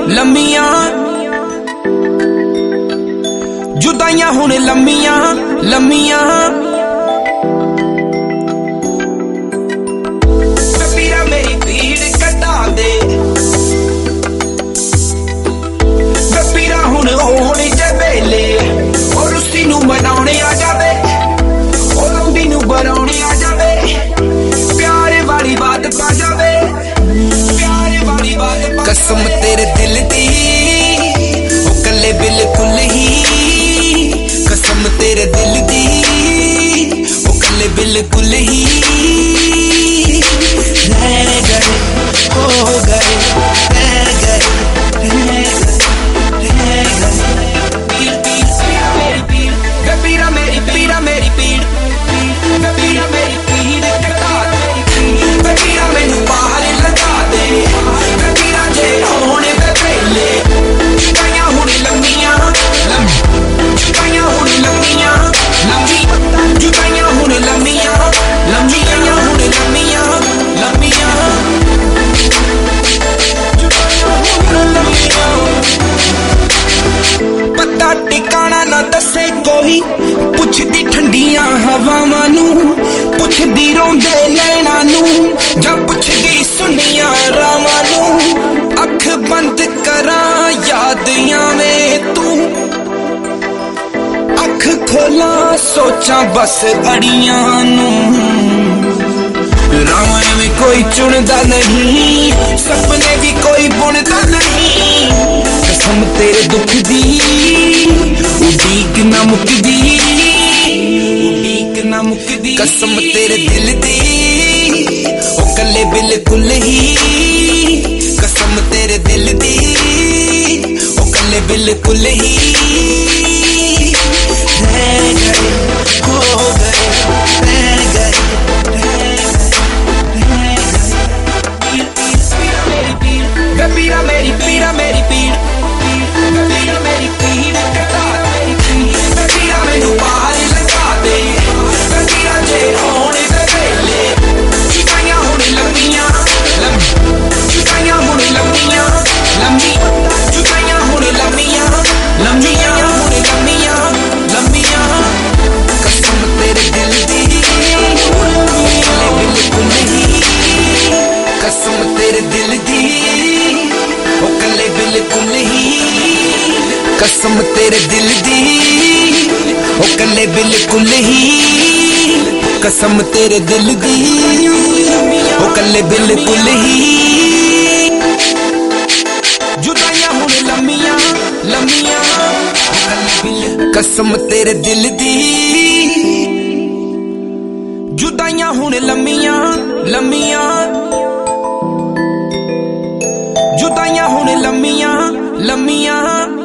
लम्मियां जुदाइयां हुण लम्मियां लम्मियां कबीरा मेरी पीड़ कटा दे कबीरा हुण होने जे वेले और उसी नू मनाउने आ जावे और उंदी नू बनाउने आ जावे प्यार वाली बात पा जावे प्यार वाली बात कसम तेरे दिल दी ओ कल्ले बिल्कुल ही कसम तेरे दिल दी ओ कल्ले बिल्कुल ही रह गए हो गए रह गए कबीरा मेरी पीड़ा मेरी पीड़ कबीरा मेरी पीड़ कटा दे कबीरा मैनू बाहर लगा दे कबीरा जे होने पे पहले जुदाइयां हुण लम्मियां जुदाइयां हुण लम्मियां लम्मी जुदाइयां हुण लम्मियां लम्मियां हुण लम्मियां लम्मियां पता टिकाना ना दसे कोई पुछदी ठंडियां हवावां नू पुछदी रोंदे नैना नू जां पुछदी सुनियां रावां नू अख बंद करां याद आवे तू अख खोला सोचां बस अड़ियां नू रावां में कोई चुनदा नहीं सपने भी कोई बुनदा नहीं कसम तेरे दुख दी उड़ीक ना मुकदी कसम तेरे दिल दी ओ कल्ले बिल्कुल ही कसम तेरे दिल दी ओ कल्ले बिल्कुल ही रह गए हो गए रह गए कबीरा मेरी पीड़ा मेरी पीड़ कबीरा मेरी पीड़ कटा दे कबीरा मैनू बाहर लगा दे कबीरा जे होने पे वेले जुदाइयां हुण लम्मियां जुदाइयां हुण लम्मियां लम्मी जुदाइयां हुण लम्मियां लम्मियां हुण लम्मियां लम्मियां कसम तेरे दिल दी बिल्कुल ही कसम तेरे दिल दी ओ कल्ले बिल्कुल ही कसम तेरे दिल दी ओ कल्ले बिल्कुल ही कसम तेरे दिल दी ओ कल्ले बिल्कुल ही जुदाइयां हुण लम्मियां लम्मियां कसम तेरे दिल दी जुदाइयां हुण लम्मियां लम्मियां जुदाइयां हुण लम्मियां लम्मियां